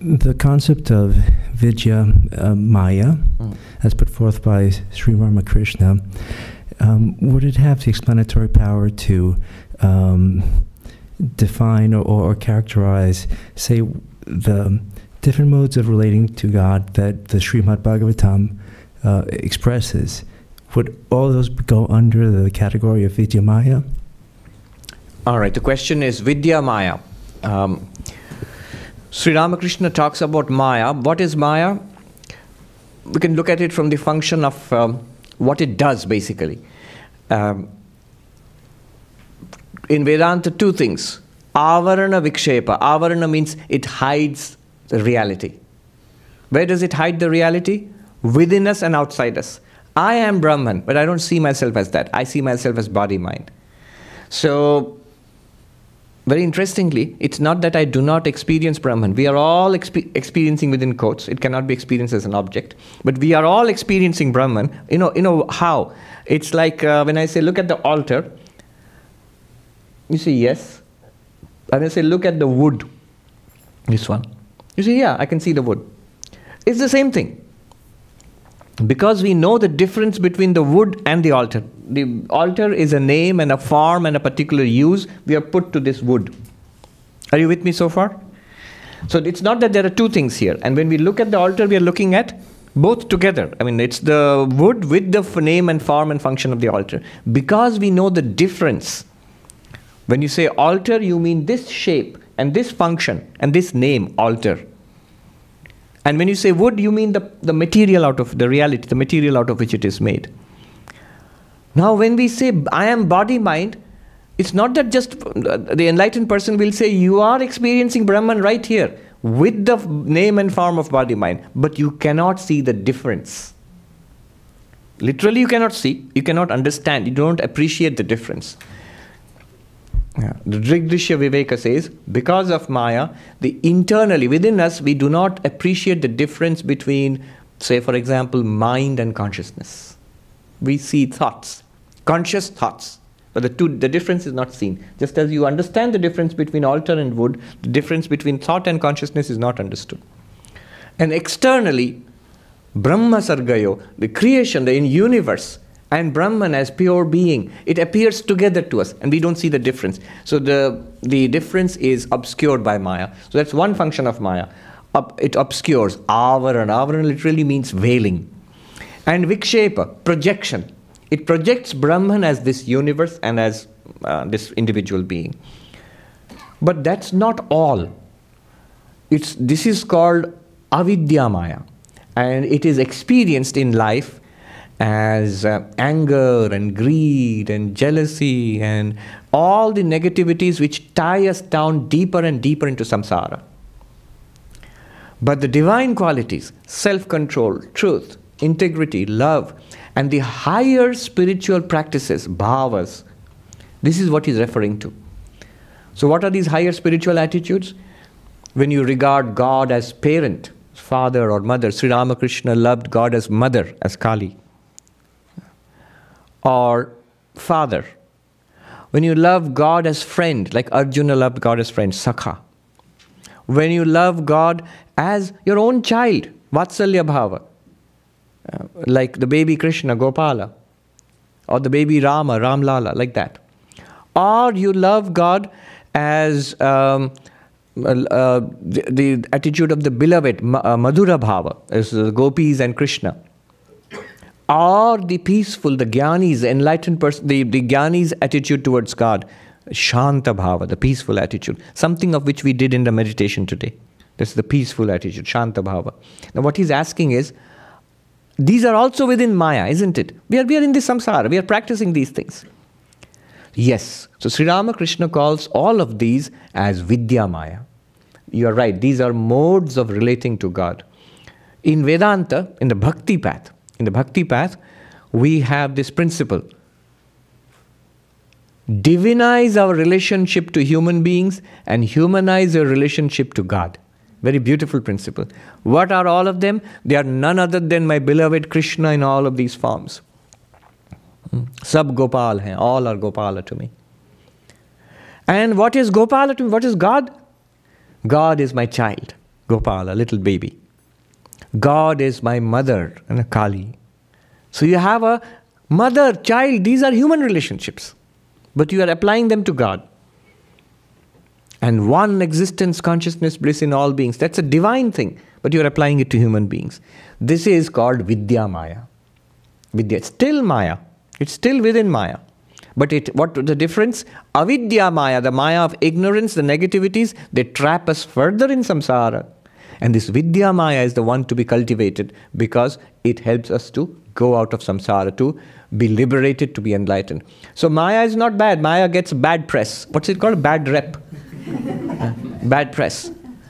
The concept of Vidya Maya, as put forth by Sri Ramakrishna, would it have the explanatory power to define or characterize, say, the different modes of relating to God that the Srimad Bhagavatam expresses? Would all those go under the category of Vidya Maya? All right, the question is Vidya Maya. Sri Ramakrishna talks about Maya. What is Maya? We can look at it from the function of what it does, basically. In Vedanta, two things. Avarana Vikshepa. Avarana means it hides the reality. Where does it hide the reality? Within us and outside us. I am Brahman, but I don't see myself as that. I see myself as body-mind. So, very interestingly, it's not that I do not experience Brahman. We are all experiencing within quotes. It cannot be experienced as an object. But we are all experiencing Brahman. You know how? It's like when I say, look at the altar. You say, yes. And I say, look at the wood. This one. You say, yeah, I can see the wood. It's the same thing. Because we know the difference between the wood and the altar. The altar is a name and a form and a particular use we have put to this wood. Are you with me so far? So it's not that there are two things here. And when we look at the altar, we are looking at both together. I mean, it's the wood with the name and form and function of the altar. Because we know the difference. When you say altar, you mean this shape and this function and this name, altar. And when you say wood, you mean the material out of the reality, the material out of which it is made. Now, when we say, I am body-mind, it's not that just the enlightened person will say, you are experiencing Brahman right here with the name and form of body-mind, but you cannot see the difference. Literally, you cannot see, you cannot understand, you don't appreciate the difference. Yeah. The Drigdrishya Viveka says, because of Maya, internally within us, we do not appreciate the difference between, say, for example, mind and consciousness. We see thoughts, conscious thoughts, but the difference is not seen. Just as you understand the difference between altar and wood, the difference between thought and consciousness is not understood. And externally, Brahma Sargayo, the creation, the universe, and Brahman as pure being, it appears together to us, and we don't see the difference. So the difference is obscured by Maya. So that's one function of Maya. It obscures. Avarana. Avarana literally means veiling. And Vikshepa, projection. It projects Brahman as this universe and as this individual being. But that's not all. This is called Avidya Maya. And it is experienced in life as anger and greed and jealousy and all the negativities which tie us down deeper and deeper into samsara. But the divine qualities, self-control, truth, integrity, love, and the higher spiritual practices, bhavas, this is what he's referring to. So what are these higher spiritual attitudes? When you regard God as parent, father or mother, Sri Ramakrishna loved God as mother, as Kali. Or father. When you love God as friend, like Arjuna loved God as friend, Sakha. When you love God as your own child, Vatsalya Bhava, like the baby Krishna, Gopala, or the baby Rama, Ramlala, like that. Or you love God as the attitude of the beloved, Madhura Bhava, as the gopis and Krishna. Or the peaceful, the jnanis, enlightened person, the jnanis' attitude towards God, Shanta Bhava, the peaceful attitude, something of which we did in the meditation today. That's the peaceful attitude, Shanta Bhava. Now what he's asking is, these are also within Maya, isn't it? We are in this samsara, we are practicing these things. Yes, so Sri Ramakrishna calls all of these as Vidya Maya. You are right, these are modes of relating to God. In Vedanta, in the Bhakti path, we have this principle. Divinize our relationship to human beings and humanize our relationship to God. Very beautiful principle. What are all of them? They are none other than my beloved Krishna in all of these forms. Sab Gopal hain, all are Gopala to me. And what is Gopala to me? What is God? God is my child. Gopala, little baby. God is my mother, and a Kali. So you have a mother, child, these are human relationships. But you are applying them to God. And one existence, consciousness, bliss in all beings. That's a divine thing, but you are applying it to human beings. This is called Vidya Maya. Vidya, it's still Maya. It's still within Maya. But what the difference? Avidya Maya, the Maya of ignorance, the negativities, they trap us further in samsara. And this Vidya Maya is the one to be cultivated because it helps us to go out of samsara, to be liberated, to be enlightened. So Maya is not bad. Maya gets bad press. What's it called? Bad rep. Bad press.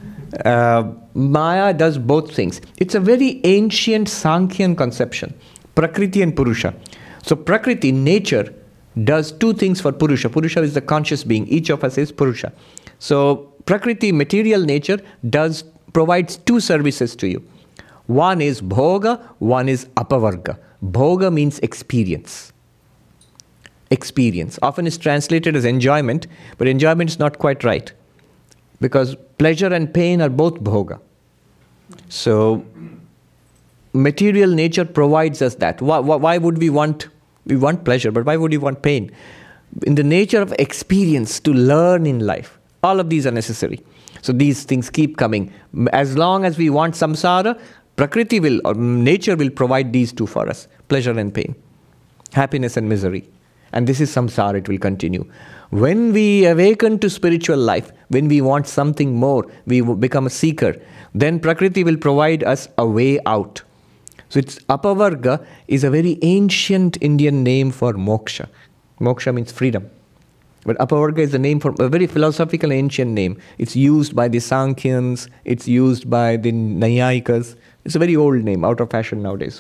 Maya does both things. It's a very ancient Sankhyan conception. Prakriti and Purusha. So Prakriti, nature, does two things for Purusha. Purusha is the conscious being. Each of us is Purusha. So Prakriti, material nature, provides two services to you. One is bhoga, one is apavarga. Bhoga means experience. Experience. Often is translated as enjoyment, but enjoyment is not quite right. Because pleasure and pain are both bhoga. So material nature provides us that. Why would we want pleasure, but why would we want pain? In the nature of experience, to learn in life, all of these are necessary. So these things keep coming. As long as we want samsara, Prakriti will, or nature will provide these two for us, pleasure and pain, happiness and misery. And this is samsara, it will continue. When we awaken to spiritual life, when we want something more, we become a seeker, then Prakriti will provide us a way out. So it's apavarga is a very ancient Indian name for moksha. Moksha means freedom. But apavarga is the name for a very philosophical ancient name. It's used by the Sankhyans, it's used by the Nayayikas. It's a very old name, out of fashion nowadays.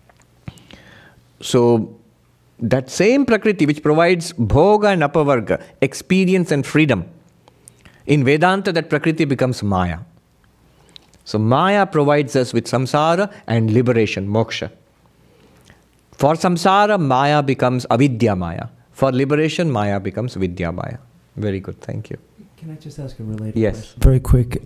So that same Prakriti which provides bhoga and apavarga, experience and freedom, in Vedanta that Prakriti becomes Maya. So Maya provides us with samsara and liberation, moksha. For samsara, Maya becomes avidya Maya. For liberation, Maya becomes vidya Maya. Very good, thank you. Can I just ask a related question? Very quick.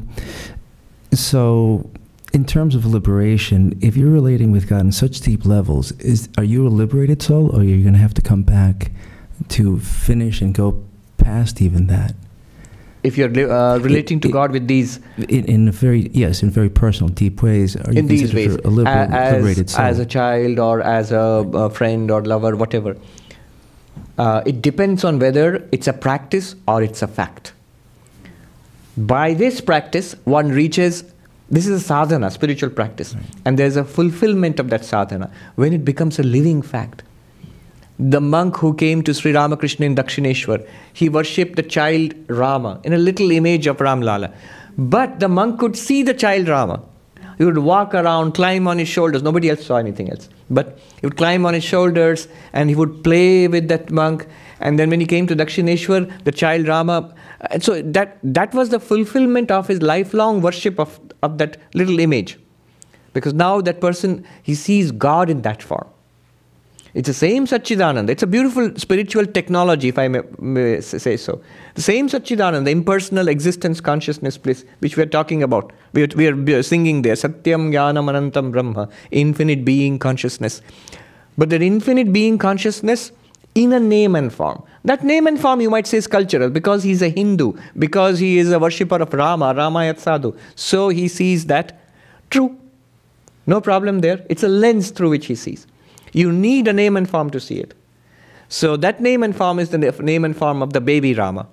So in terms of liberation, if you're relating with God on such deep levels, are you a liberated soul, or are you going to have to come back to finish and go past even that? If you're relating to God with these... In very personal, deep ways, are you in these ways, a liberated soul? As a child or as a friend or lover, whatever. It depends on whether it's a practice or it's a fact. By this practice, one reaches... This is a sadhana, spiritual practice. Right. And there's a fulfillment of that sadhana when it becomes a living fact. The monk who came to Sri Ramakrishna in Dakshineshwar, he worshipped the child Rama in a little image of Ram Lala. But the monk could see the child Rama. He would walk around, climb on his shoulders. Nobody else saw anything else. But he would climb on his shoulders and he would play with that monk. And then when he came to Dakshineshwar, the child Rama... And so that was the fulfillment of his lifelong worship of that little image. Because now that person, he sees God in that form. It's the same Satchidananda. It's a beautiful spiritual technology, if I may say so. The same Satchidananda, the impersonal existence, consciousness, bliss, which we are talking about. We are singing there, Satyam Jnanam Anantam Brahma, infinite being consciousness. But that infinite being consciousness in a name and form. That name and form you might say is cultural, because he's a Hindu, because he is a worshipper of Rama, Ramayat Sadhu. So he sees that true. No problem there. It's a lens through which he sees. You need a name and form to see it. So that name and form is the name and form of the baby Rama.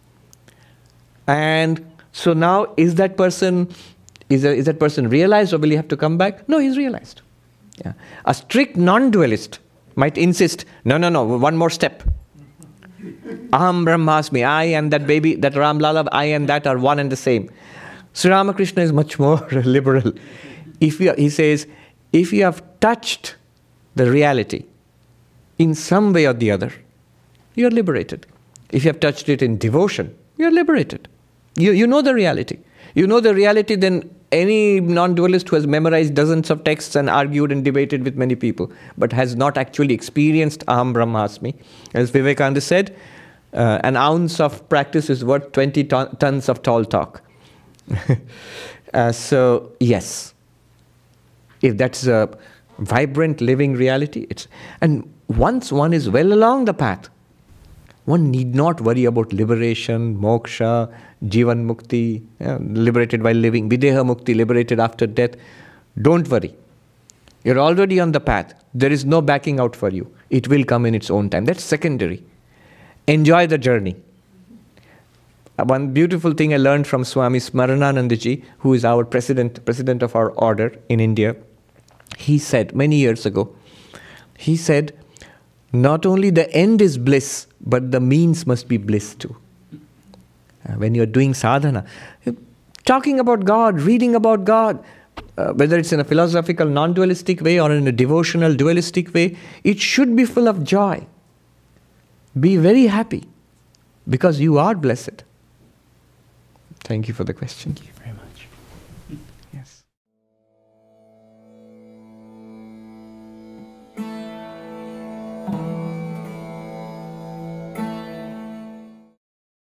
And so now, is that person realized, or will he have to come back? No, he's realized. Yeah. A strict non-dualist might insist, no, one more step. Aham Brahmasmi, I and that baby, that Ram Lala, I and that are one and the same. Sri Ramakrishna is much more liberal. He says, if you have touched the reality in some way or the other, you are liberated. If you have touched it in devotion, you are liberated. You know the reality. You know the reality, then any non-dualist who has memorized dozens of texts and argued and debated with many people, but has not actually experienced Aham Brahmasmi, as Vivekananda said, an ounce of practice is worth 20 tons of tall talk. So, yes, if that's a vibrant, living reality, and once one is well along the path, one need not worry about liberation, moksha, jivan mukti, liberated while living, videha mukti, liberated after death. Don't worry. You're already on the path. There is no backing out for you. It will come in its own time. That's secondary. Enjoy the journey. One beautiful thing I learned from Swami Smarananandaji, who is our president of our order in India. He said many years ago, he said, not only the end is bliss, but the means must be bliss too. When you're doing sadhana, talking about God, reading about God, whether it's in a philosophical, non-dualistic way or in a devotional, dualistic way, it should be full of joy. Be very happy, because you are blessed. Thank you for the question.